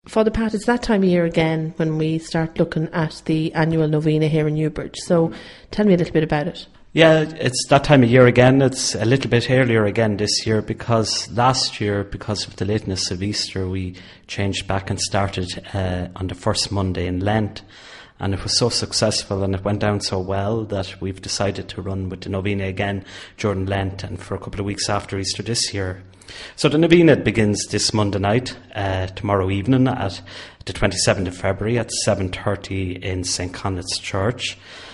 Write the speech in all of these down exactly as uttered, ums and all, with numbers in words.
Father Pat, it's that time of year again when we start looking at the annual novena here in Newbridge. So tell me a little bit about it. Yeah, it's that time of year again. It's a little bit earlier again this year because last year, because of the lateness of Easter, we changed back and started uh, on the first Monday in Lent. And it was so successful and it went down so well that we've decided to run with the novena again during Lent and for a couple of weeks after Easter this year. So the novena begins this Monday night, uh, tomorrow evening at the twenty-seventh of February at seven thirty in Saint Conleth's Church.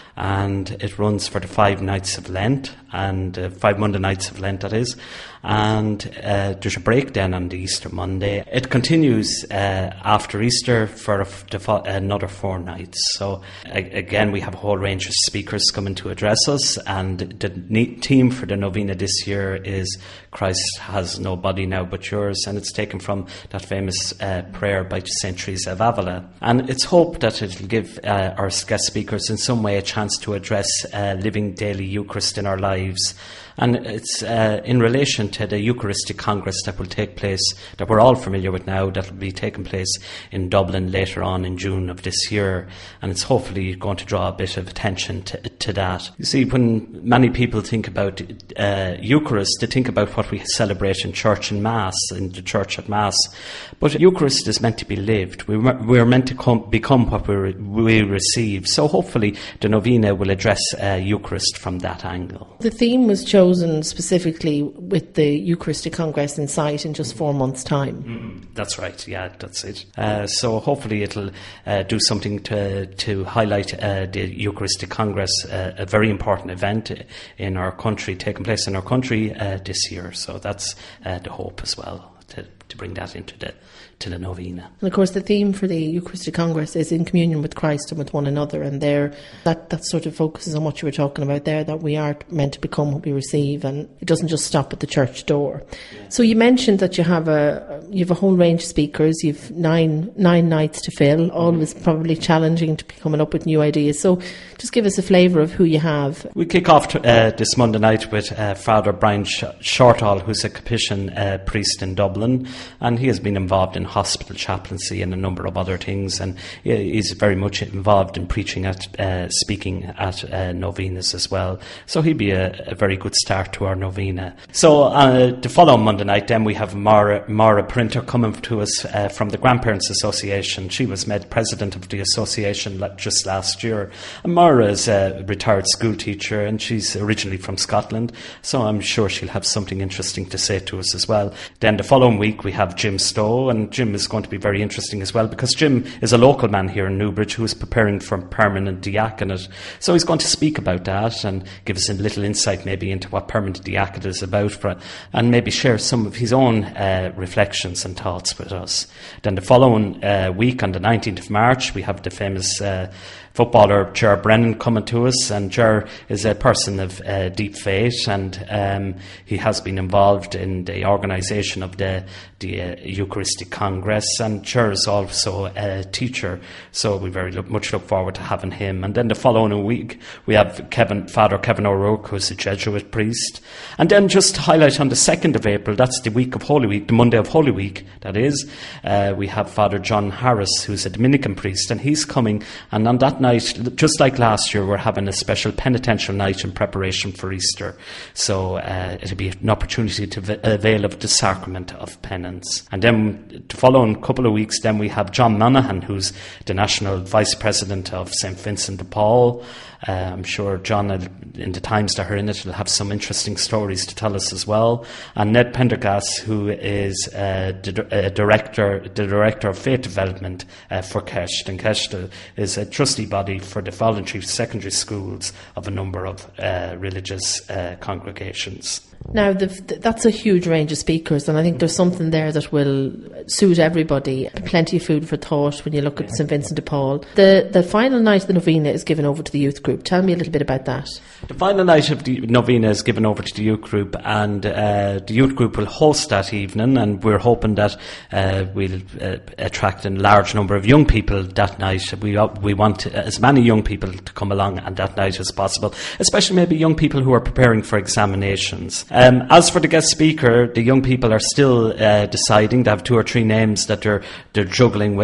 And it runs for the five nights of Lent, and uh, five Monday nights of Lent, that is. And uh, there's a break then on the Easter Monday. It continues uh, after Easter for a, the, another four nights. So a, again, we have a whole range of speakers coming to address us. And the neat theme for the novena this year is Christ has no body now but yours. And it's taken from that famous uh, prayer by Saint Teresa of Avila. And it's hoped that it'll give uh, our guest speakers in some way a chance to address uh, living daily Eucharist in our lives. And it's uh, in relation to the Eucharistic Congress that will take place, that we're all familiar with now, that will be taking place in Dublin later on in June of this year. And it's hopefully going to draw a bit of attention to, to that. You see, when many people think about uh, Eucharist, they think about what we celebrate in church and Mass, in the church at Mass. But Eucharist is meant to be lived. We, we're meant to come, become what we, re, we receive. So hopefully the novena will address uh, Eucharist from that angle. The theme was chosen specifically with the Eucharistic Congress in sight in just four months' time. Mm, that's right, yeah, that's it. Uh, so hopefully it'll uh, do something to to highlight uh, the Eucharistic Congress, uh, a very important event in our country, taking place in our country uh, this year. So that's uh, the hope as well, to, to bring that into the to the novena. And of course the theme for the Eucharistic Congress is in communion with Christ and with one another, and there that, that sort of focuses on what you were talking about there, that we are meant to become what we receive, and it doesn't just stop at the church door. Yeah. So you mentioned that you have a you have a whole range of speakers, you've nine nine nights to fill, always probably challenging to be coming up with new ideas. So just give us a flavour of who you have. We kick off to, uh, this Monday night with uh, Father Brian Sh- Shortall, who's a Capuchin uh, priest in Dublin, and he has been involved in hospital chaplaincy and a number of other things, and he's very much involved in preaching at uh, speaking at uh, novenas as well, so he'd be a, a very good start to our novena. So uh, the following Monday night then we have Mara, Mara Printer coming to us uh, from the Grandparents Association. She was made president of the association just last year, and Mara is a retired school teacher and she's originally from Scotland, so I'm sure she'll have something interesting to say to us as well. Then the following week we have Jim Stowe, and Jim is going to be very interesting as well because Jim is a local man here in Newbridge who is preparing for permanent diaconate. So he's going to speak about that and give us a little insight maybe into what permanent diaconate is about for, and maybe share some of his own uh, reflections and thoughts with us. Then the following uh, week on the nineteenth of March we have the famous uh, footballer Ger Brennan coming to us, and Ger is a person of uh, deep faith, and um, he has been involved in the organisation of the, the uh, Eucharistic Congress, and Ger is also a teacher, so we very look, much look forward to having him. And then the following week we have Kevin, Father Kevin O'Rourke, who's a Jesuit priest. And then just to highlight, on the second of April, that's the week of Holy Week, the Monday of Holy Week that is, uh, we have Father John Harris, who's a Dominican priest, and he's coming, and on that night, just like last year, we're having a special penitential night in preparation for Easter. So uh, it'll be an opportunity to v- avail of the sacrament of penance. And then the following couple of weeks, then we have John Monaghan, who's the National Vice President of Saint Vincent de Paul. Uh, I'm sure John, in the times that are in it, will have some interesting stories to tell us as well. And Ned Pendergast, who is uh, the uh, director, the director of faith development uh, for Kesht. And Kesht is a trustee body for the voluntary secondary schools of a number of uh, religious uh, congregations. Now, the, that's a huge range of speakers, and I think there's something there that will suit everybody. Plenty of food for thought when you look at Saint Vincent de Paul. The the final night of the novena is given over to the youth group. Tell me a little bit about that. The final night of the novena is given over to the youth group, and uh, the youth group will host that evening, and we're hoping that uh, we'll uh, attract a large number of young people that night. We uh, we want as many young people to come along on that night as possible, especially maybe young people who are preparing for examinations. Um, as for the guest speaker, the young people are still uh, deciding. They have two or three names that they're they're juggling with.